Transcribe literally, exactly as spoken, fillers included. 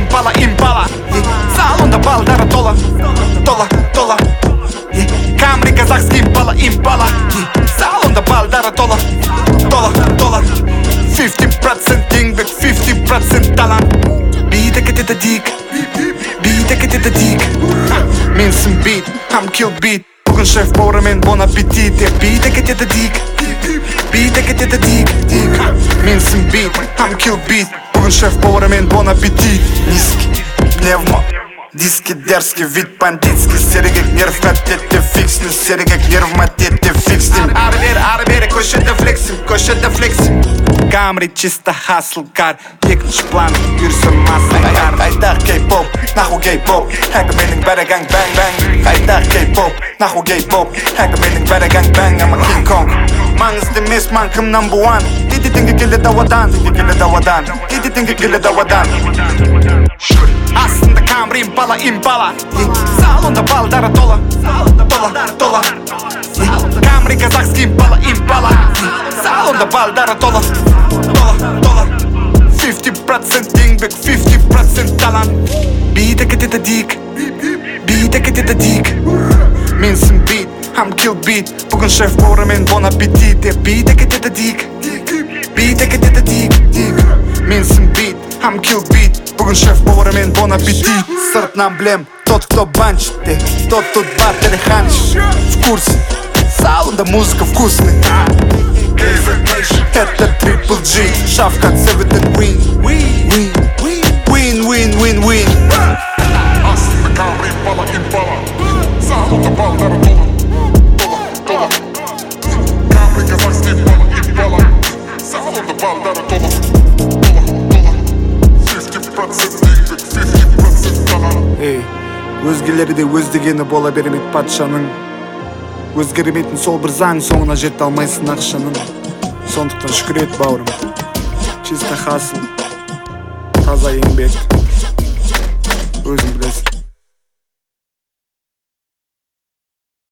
импала, импала. Салонда балдары тола, тола, тола. Камри, казахский импала, импала. Салонда балдары тола, тола, тола. fifty процент еңбек, fifty процент талант. Биді кетеді дик, биді кетеді дик. Менсің бит, I'm kill beat. Бүгін шеф бауырымен бон аппетит. Биді кетеді дик, биді кетеді дик, дик. Менсің бит, I'm kill beat. Бүгін шеф бауырымен бон аппетит. Низкий, пневмо, диски дерзкий, вид бандитский. Сергек нерв қатетте фиксін, сергек нерв матетте фиксін. Ары бері, ары бері, көшеде флексім, көшеде флексім. Камри чисто хаслкар, екінші план үрсі маслкар. Қайдақ кей-поп, наху гей-поп, әкі менің бәрі ганг-бәң-бәң. Қайдақ кей-поп, наху гей-поп, әкі менің бәрі ганг-бәң. Ама кинг-конг, маңызды емес ман кім number one. Иди теңге келеді ауадан, иди келеді ауадан, иди теңге келеді ауадан. Астында камри импала, импала. Салонда балдары тола, тола, тола. Камри казахский импала, импала. Салонда балдары тола, тола, тола. fifty процент еңбек, fifty процент талант. Биді кетеді дик, биді кетеді дик. Менсің бит, I'm kill beat. Бүгін шеф бауырымен бон аппетит. Биді кетеді дик, биді кетеді дик, дик. Менсің бит, I'm kill beat. Бүгін шеф бауырымен бон аппетит. Сыртынан білем, тот кто банчит, тот тут бартери ханчит. В курсе, салонда музыка вкусный. Это трипл джи, шаф как севентин win. Win, win, win, win, win. Астында камри импала, импала. Салонда балдары тола, тола, тола. Камри казахский импала, импала. Салонда балдары тола, тола, тола. fifty процент еңбек, fifty процент талант. Эй, өзгелері де өз дегені бола бермейді патшаның. Өзгермейтін сол бір заң, соңына жете алмайсың ақшаның. Сондықтан шүкір ет бауырым, чисто хасл, таза еңбек, өзің білесің.